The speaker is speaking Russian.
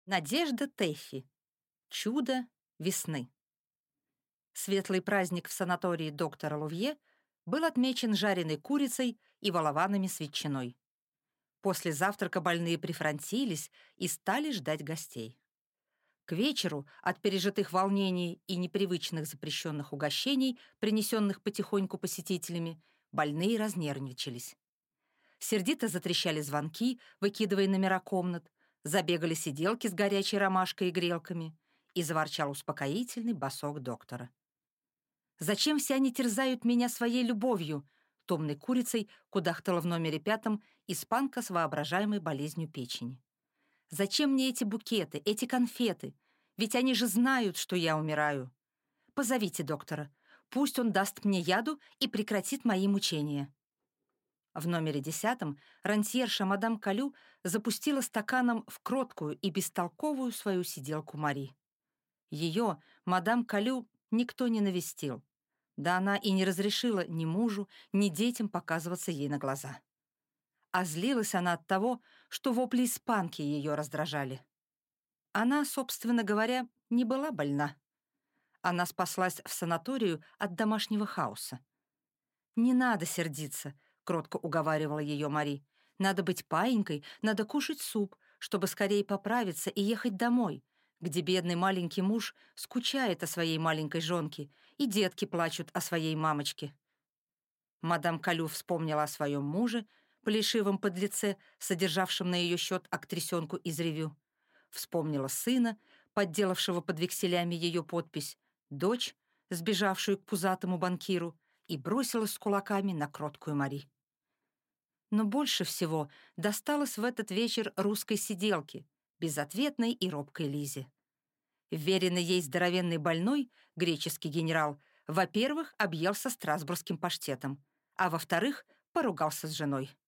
Надежда Тэффи. Чудо весны. Светлый праздник в санатории доктора Лувье был отмечен жареной курицей и волованами с ветчиной. После завтрака больные прифронтились и стали ждать гостей. К вечеру от пережитых волнений и непривычных запрещенных угощений, принесенных потихоньку посетителями, больные разнервничались. Сердито затрещали звонки, выкидывая номера комнат, забегали сиделки с горячей ромашкой и грелками, и заворчал успокоительный босок доктора. «Зачем все они терзают меня своей любовью?» Томной курицей кудахтала в номере 5 испанка с воображаемой болезнью печени. «Зачем мне эти букеты, эти конфеты? Ведь они же знают, что я умираю. Позовите доктора. Пусть он даст мне яду и прекратит мои мучения». В номере 10 рантьерша мадам Калю запустила стаканом в кроткую и бестолковую свою сиделку Мари. Ее, мадам Калю, никто не навестил. Да она и не разрешила ни мужу, ни детям показываться ей на глаза. А злилась она от того, что вопли испанки ее раздражали. Она, собственно говоря, не была больна. Она спаслась в санаторию от домашнего хаоса. «Не надо сердиться», — кротко уговаривала ее Мари. «Надо быть паинькой, надо кушать суп, чтобы скорее поправиться и ехать домой, где бедный маленький муж скучает о своей маленькой жонке, и детки плачут о своей мамочке». Мадам Калю вспомнила о своем муже, плешивом подлеце, содержавшем на ее счет актрисенку из ревю. Вспомнила сына, подделавшего под векселями ее подпись, дочь, сбежавшую к пузатому банкиру, и бросилась с кулаками на кроткую Мари. Но больше всего досталось в этот вечер русской сиделке, безответной и робкой Лизе. Вверенный ей здоровенный больной, греческий генерал, во-первых, объелся страсбургским паштетом, а во-вторых, поругался с женой.